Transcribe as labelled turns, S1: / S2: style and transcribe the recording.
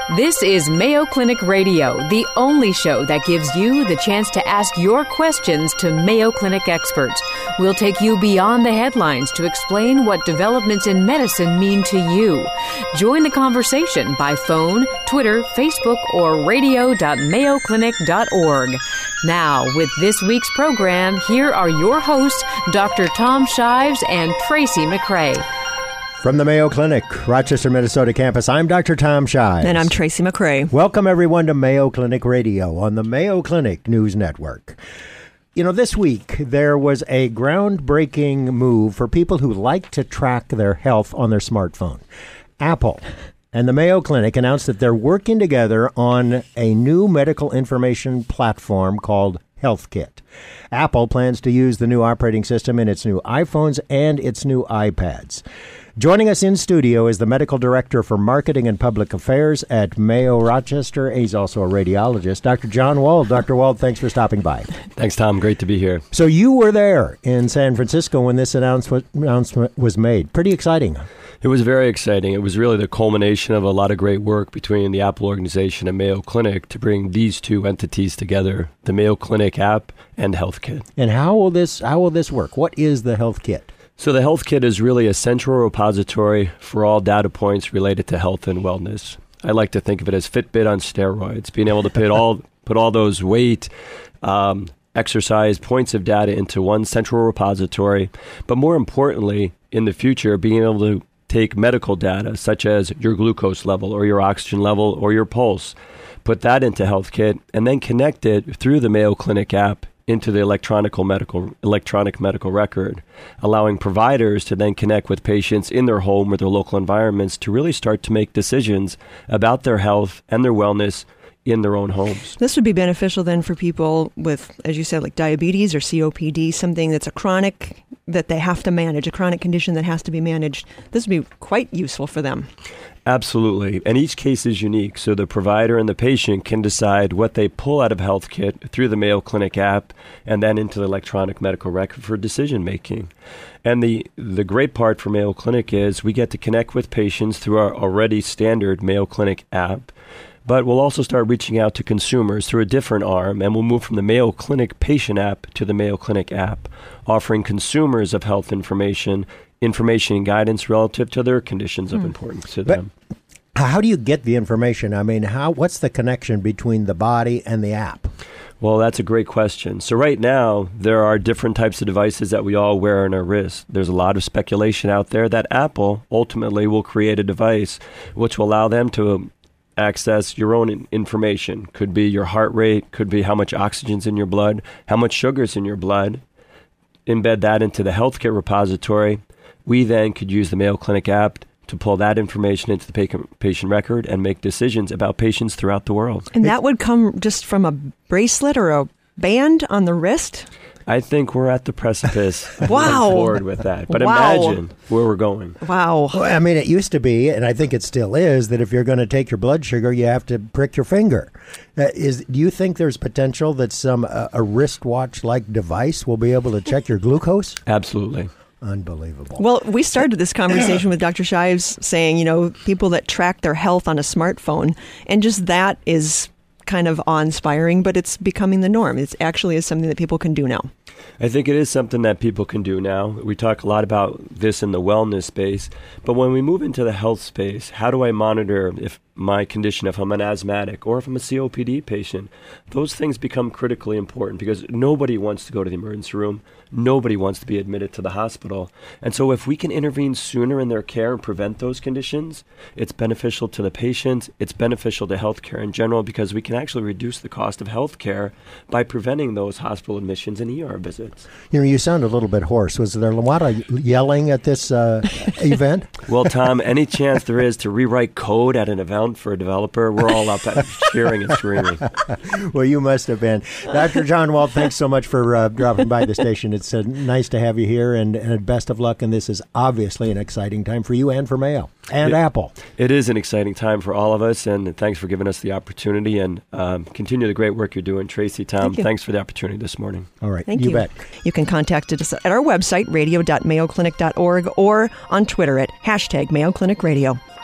S1: This is Mayo Clinic Radio, the only show that gives you the chance to ask your questions to Mayo Clinic experts. We'll take you beyond the headlines to explain what developments in medicine mean to you. Join the conversation by phone, Twitter, Facebook, or radio.mayoclinic.org. Now, with this week's program, here are your hosts, Dr. Tom Shives and Tracy McCray.
S2: From the Mayo Clinic, Rochester, Minnesota campus, I'm Dr. Tom Shives.
S3: And I'm Tracy McCray.
S2: Welcome, everyone, to Mayo Clinic Radio on the Mayo Clinic News Network. You know, this week, there was a groundbreaking move for people who like to track their health on their smartphone. Apple and the Mayo Clinic announced that they're working together on a new medical information platform called HealthKit. Apple plans to use the new operating system in its new iPhones and its new iPads. Joining us in studio is the Medical Director for Marketing and Public Affairs at Mayo Rochester. He's also a radiologist, Dr. John Wald. Dr. Wald, thanks for stopping by.
S4: Thanks, Tom. Great to be here.
S2: So you were there in San Francisco when this announcement was made. Pretty exciting.
S4: It was very exciting. It was really the culmination of a lot of great work between the Apple organization and Mayo Clinic to bring these two entities together, the Mayo Clinic app and HealthKit.
S2: And how will this work? What is the HealthKit?
S4: So the HealthKit is really a central repository for all data points related to health and wellness. I like to think of it as Fitbit on steroids, being able to put all those weight, exercise, points of data into one central repository. But more importantly, in the future, being able to take medical data such as your glucose level or your oxygen level or your pulse, put that into HealthKit, and then connect it through the Mayo Clinic app into the electronic medical record, allowing providers to then connect with patients in their home or their local environments to really start to make decisions about their health and their wellness in their own homes.
S3: This would be beneficial then for people with, as you said, like diabetes or COPD, something that's a chronic that they have to manage, a chronic condition that has to be managed. This would be quite useful for them.
S4: Absolutely. And each case is unique. So the provider and the patient can decide what they pull out of HealthKit through the Mayo Clinic app and then into the electronic medical record for decision making. And the great part for Mayo Clinic is we get to connect with patients through our already standard Mayo Clinic app. But we'll also start reaching out to consumers through a different arm, and we'll move from the Mayo Clinic patient app to the Mayo Clinic app, offering consumers of health information and guidance relative to their conditions of importance to them.
S2: How do you get the information? I mean, what's the connection between the body and the app?
S4: Well, that's a great question. So right now, there are different types of devices that we all wear on our wrist. There's a lot of speculation out there that Apple ultimately will create a device which will allow them to access your own information. Could be your heart rate, could be how much oxygen's in your blood, how much sugar's in your blood. Embed that into the HealthKit repository. We then could use the Mayo Clinic app to pull that information into the patient record and make decisions about patients throughout the world.
S3: And that would come just from a bracelet or a band on the wrist?
S4: I think we're at the precipice of
S3: Wow.
S4: moving forward with that. But
S3: Wow.
S4: Imagine where we're going.
S3: Wow.
S2: Well, I mean, it used to be, and I think it still is, that if you're going to take your blood sugar, you have to prick your finger. Do you think there's potential that a wristwatch-like device will be able to check your glucose?
S4: Absolutely.
S2: Unbelievable.
S3: Well, we started this conversation with Dr. Shives saying, people that track their health on a smartphone, and just that is kind of awe-inspiring, but it's becoming the norm. It actually is something that people can do now.
S4: I think it is something that people can do now. We talk a lot about this in the wellness space, but when we move into the health space, how do I monitor if my condition, if I'm an asthmatic or if I'm a COPD patient? Those things become critically important because nobody wants to go to the emergency room. Nobody wants to be admitted to the hospital. And so if we can intervene sooner in their care and prevent those conditions, it's beneficial to the patient. It's beneficial to healthcare in general because we can actually reduce the cost of healthcare by preventing those hospital admissions and ER visits.
S2: You sound a little bit hoarse. Was there a lot of yelling at this event?
S4: Well, Tom, any chance there is to rewrite code at an event for a developer, we're all up at cheering and screaming.
S2: Well, you must have been. Dr. John Wald, thanks so much for dropping by the station. It's nice to have you here, and best of luck. And this is obviously an exciting time for you and for Mayo and Apple.
S4: It is an exciting time for all of us, and thanks for giving us the opportunity. And continue the great work you're doing, Tracy, Tom. Thanks for the opportunity this morning.
S2: All right.
S3: Thank you.
S2: Bet.
S3: You can contact us at our website, radio.mayoclinic.org, or on Twitter at #MayoClinicRadio.